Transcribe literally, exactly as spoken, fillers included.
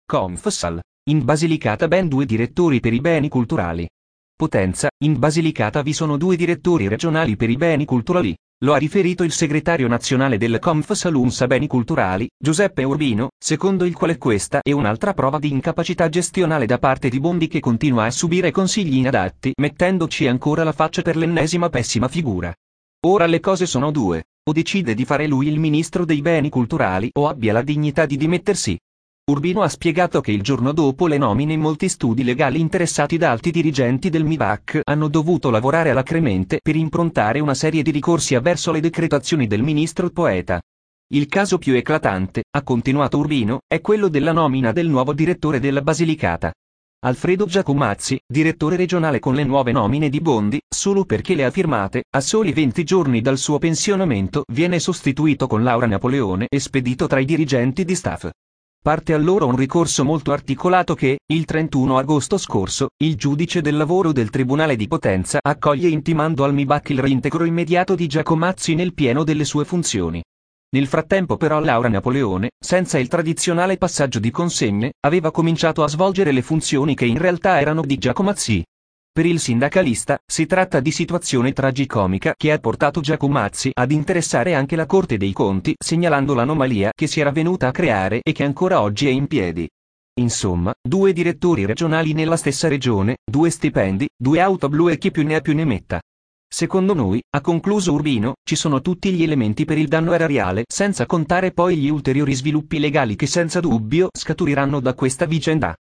Confsal. In Basilicata ben due direttori per i beni culturali. Potenza, in Basilicata vi sono due direttori regionali per i beni culturali. Lo ha riferito il segretario nazionale del Confsal Unsa Beni Culturali, Giuseppe Urbino, secondo il quale questa è un'altra prova di incapacità gestionale da parte di Bondi, che continua a subire consigli inadatti, mettendoci ancora la faccia per l'ennesima pessima figura. Ora le cose sono due: o decide di fare lui il ministro dei beni culturali o abbia la dignità di dimettersi. Urbino ha spiegato che il giorno dopo le nomine molti studi legali interessati da alti dirigenti del M I B A C hanno dovuto lavorare alacremente per improntare una serie di ricorsi avverso le decretazioni del ministro Poeta. Il caso più eclatante, ha continuato Urbino, è quello della nomina del nuovo direttore della Basilicata. Alfredo Giacomazzi, direttore regionale con le nuove nomine di Bondi, solo perché le ha firmate, a soli venti giorni dal suo pensionamento viene sostituito con Laura Napoleone e spedito tra i dirigenti di staff. Parte allora un ricorso molto articolato che, il trentuno agosto scorso, il giudice del lavoro del Tribunale di Potenza accoglie intimando al M I B A C il reintegro immediato di Giacomazzi nel pieno delle sue funzioni. Nel frattempo però Laura Napoleone, senza il tradizionale passaggio di consegne, aveva cominciato a svolgere le funzioni che in realtà erano di Giacomazzi. Per il sindacalista, si tratta di situazione tragicomica che ha portato Giacomazzi ad interessare anche la Corte dei Conti, segnalando l'anomalia che si era venuta a creare e che ancora oggi è in piedi. Insomma, due direttori regionali nella stessa regione, due stipendi, due auto blu e chi più ne ha più ne metta. Secondo noi, ha concluso Urbino, ci sono tutti gli elementi per il danno erariale, senza contare poi gli ulteriori sviluppi legali che senza dubbio scaturiranno da questa vicenda.